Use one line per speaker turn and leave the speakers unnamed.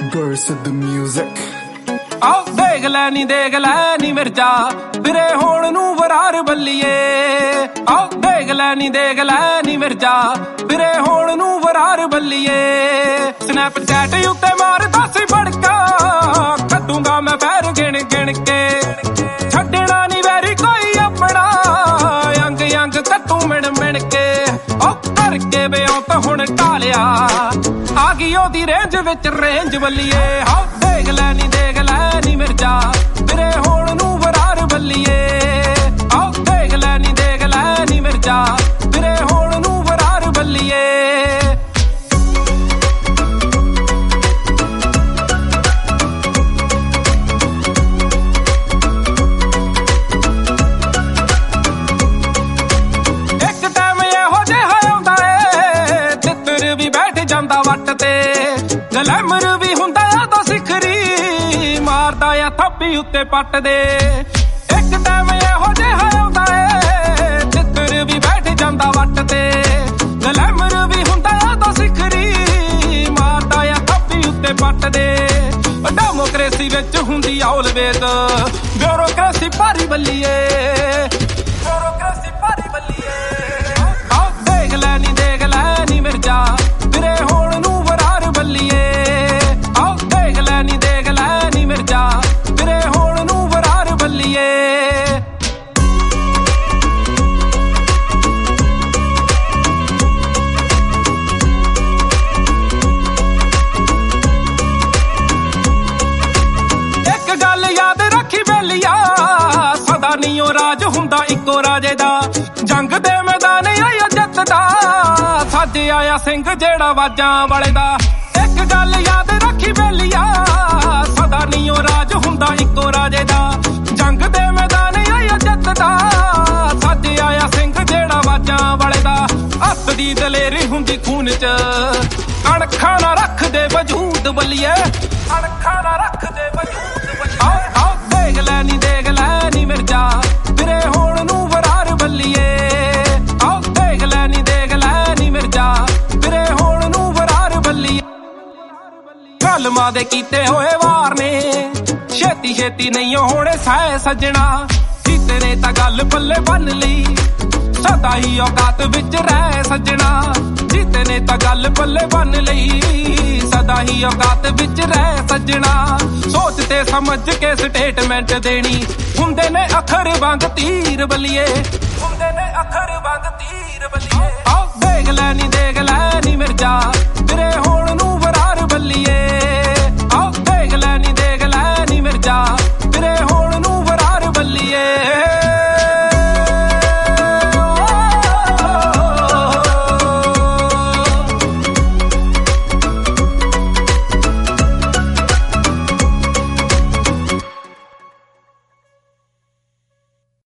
Burst the music.
ਆਓ ਦੇਖ ਲੈ ਨੀ ਮਿਰਜ਼ਾ ਵੀਰੇ ਹੋਣ ਨੂੰ ਵਰਾਰ ਬੱਲੀਏ। ਆਓ ਦੇਖ ਲੈ ਨੀ ਮਿਰਜ਼ਾ ਵੀਰੇ ਹੋਣ ਨੂੰ ਵਰਾਰ ਬੱਲੀਏ। ਸਨੈਪਚੈਟ ਉੱਤੇ ਮਾਰਦਾ ਸੀ ਬੜਕਾ ਕੱਢੂੰਗਾ ਮੈਂ ਪੈਰ ਗਿਣ ਗਿਣ ਕੇ। ਛੱਡਣਾ ਨੀ ਵੈਰੀ ਕੋਈ ਆਪਣਾ ਅੰਗ ਅੰਗ ਕੱਟੂ ਮਿਣ ਮਿਣ ਕੇ। ਉਹ ਕਰਕੇ ਬਿਆਉ ਤਾਂ ਹੁਣ ਢਾਲਿਆ ਆ ਗਈ ਉਹਦੀ ਰੇਂਜ ਵਿੱਚ ਰੇਂਜ ਬੱਲੀਏ। ਹਾਂ ਦੇਖ ਲੈ ਨੀ ਮਿਰਜ਼ਾ ਵੀਰੇ ਹੋਣ ਨੂੰ ਵਰਾਰ ਬੱਲੀਏ। ਆਓ ਦੇਖ ਲੈ ਨੀ ਮਿਰਜ਼ਾ ਵੀਰੇ ਹੋਣ ਨੂੰ ਵਰਾਰ ਬੱਲੀਏ। ਇੱਕ ਟਾਈਮ ਇਹੋ ਜਿਹਾ ਆਉਂਦਾ ਏ ਤਿੱਤਰ ਵੀ ਬੈਠ ਜਾਂਦਾ ਵੱਟ ਤੇ। ਗਲੈਮਰ ਵੀ ਹੁੰਦਾ ਤਾਂ ਸਿਖਰੀ ਮਾਰਦਾ ਆ ਥੱਪੀ ਉੱਤੇ ਪੱਟ ਦੇ। ਇੱਕ ਟਾਈਮ ਇਹੋ ਜਿਹਾ ਆਉਂਦਾ ਏ ਤਿੱਤਰ ਵੀ ਬੈਠ ਜਾਂਦਾ ਵੱਟ ਤੇ। ਗਲੈਮਰ ਵੀ ਹੁੰਦਾ ਤਾਂ ਸਿਖਰੀ ਮਾਰਦਾ ਆ ਥੱਪੀ ਉੱਤੇ ਪੱਟ ਦੇ। ਡੈਮੋਕ੍ਰੇਸੀ ਵਿੱਚ ਹੁੰਦੀ ਆਲਵੇਜ਼ ਬਿਊਰੋਕ੍ਰੇਸੀ ਭਾਰੀ ਬੱਲੀਏ। ਬਿਊਰੋਕ੍ਰੇਸੀ ਭਾਰੀ ਬੱਲੀਏ। ਆਹ ਦੇਖ ਲੈ ਨੀ ਮਿਰਜ਼ਾ ਵੀਰੇ ਹੋਣ ਨੂੰ ਵਰਾਰ ਬੱਲੀਏ। ਆਹ ਦੇਖ ਲੈ ਨੀ ਮਿਰਜ਼ਾ ਵੀਰੇ ਹੋਣ ਨੂੰ ਵਰਾਰ ਬੱਲੀਏ। ਇੱਕ ਗੱਲ ਯਾਦ ਰੱਖੀ ਬੇਲੀਆ ਸਦਾ ਨੀ ਉਹ ਰਾਜ ਹੁੰਦਾ ਇੱਕੋ ਰਾਜੇ ਦਾ। ਜੰਗ ਦੇ ਮੈਦਾਨ ਆਇਆ ਜਿੱਤਦਾ ਸੱਜ ਆਇਆ ਸਿੰਘ ਜਿਹੜਾ ਵਾਜਾਂ ਵਾਲੇ ਦਾ। ਇੱਕ ਗੱਲ ਯਾਦ ਰੱਖੀ ਬੇਲੀਆ ਸਦਾ ਨੀ ਉਹ ਰਾਜ ਹੁੰਦਾ ਇੱਕੋ ਰਾਜੇ ਦਾ। ਜੰਗ ਦੇ ਮੈਦਾਨ ਆਇਆ ਜਿੱਤਦਾ ਸੱਜ ਆਇਆ ਸਿੰਘ ਜਿਹੜਾ ਵਾਜਾਂ ਵਾਲੇ ਦਾ। ਹੱਥ ਦੀ ਦਲੇਰੀ ਹੁੰਦੀ ਖੂਨ ਚ ਅਣਖਾਂ ਨਾ ਰੱਖਦੇ ਵਜੂਦ ਬੱਲੀਏ। ਅਣਖਾਂ ਨਾ ਰੱਖਦੇ ਵਜੂਦ ਬੱਲੀਏ। ਆਓ ਦੇਖ ਲੈ ਨੀ ਮਿਰਜ਼ਾ ਵੀਰੇ ਹੋਣ ਨੂੰ ਵਰਾਰ ਬੱਲੀਏ। ਆਓ ਦੇਖ ਲੈ ਨੀ ਮਿਰਜ਼ਾ ਵੀਰੇ ਹੋਣ ਨੂੰ ਵਰਾਰ ਬੱਲੀਏ। ਕਲਮਾਂ ਦੇ ਕੀਤੇ ਹੋਏ ਵਾਰ ਨੇ ਛੇਤੀ ਛੇਤੀ ਨਹੀਂ ਹੋਣੇ ਸਹਿ ਸੱਜਣਾ। ਜੀਤੇ ਨੇ ਤਾਂ ਗੱਲ ਪੱਲੇ ਬੰਨ ਲਈ ਸਦਾ ਹੀ ਔਕਾਤ ਵਿੱਚ ਰਹਿ ਸੱਜਣਾ। ਜੀਤੇ ਨੇ ਤਾਂ ਗੱਲ ਪੱਲੇ ਬੰਨ ਲਈ ਸਦਾ ਹੀ ਔਕਾਤ ਵਿੱਚ ਰਹਿ ਸੱਜਣਾ। ਸੋਚ ਤੇ ਸਮਝ ਕੇ ਸਟੇਟਮੈਂਟ ਦੇਣੀ ਹੁੰਦੇ ਨੇ ਅੱਖਰ ਵਾਂਗ ਤੀਰ ਬੱਲੀਏ। ਹੁੰਦੇ ਨੇ ਅੱਖਰ ਵਾਂਗ ਤੀਰ ਬੱਲੀਏ। ਆਓ ਦੇਖ ਲੈ ਨੀ ਮਿਰਜ਼ਾ